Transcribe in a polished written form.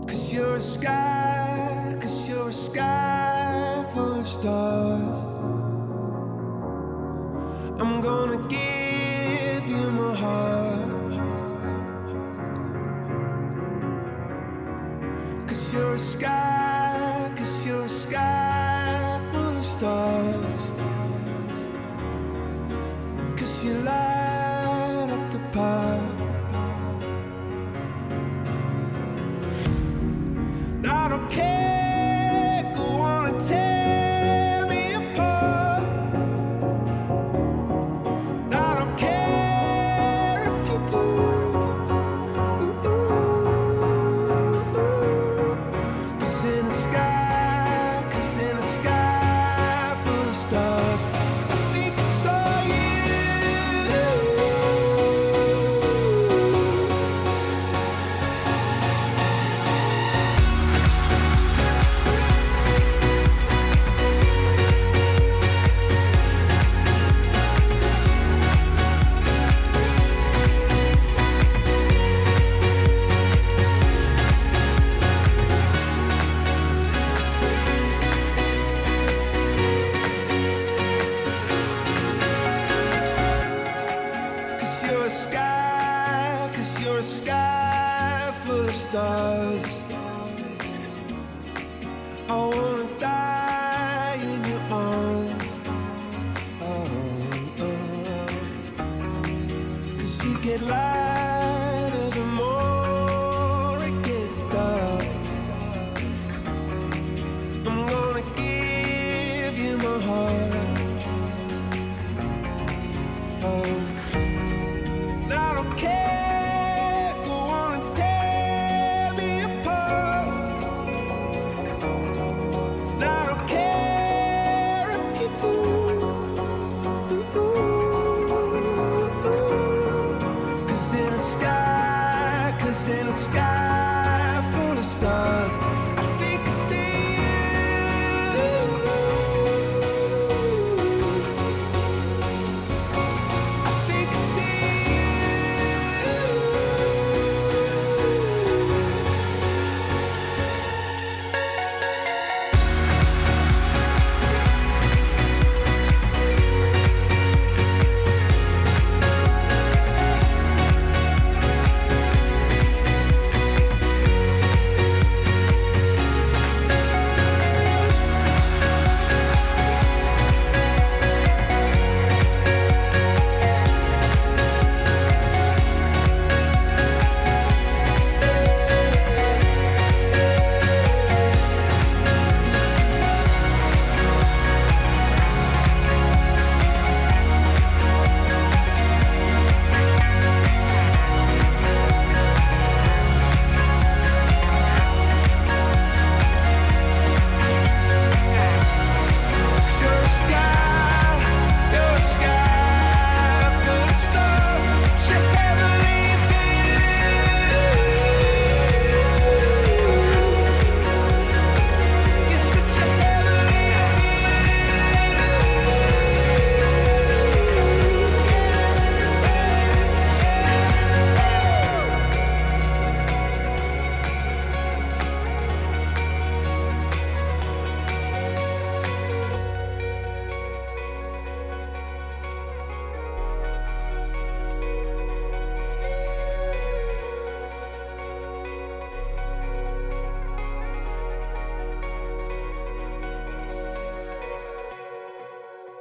Cause you're a sky full of stars. I'm gonna give you my heart. Cause you're a sky full of stars. Cause you light up the park. I don't care, go on and tear me apart. I don't care if you do. Cause in the sky full of stars, I think I saw you. Cause you're a sky full of stars. I wanna die in your arms. Oh, oh. Cause you get lighter the more it gets dark. I'm gonna give you my heart. Oh, I don't care, go on and tear me apart. I don't care if you do. Cause in the sky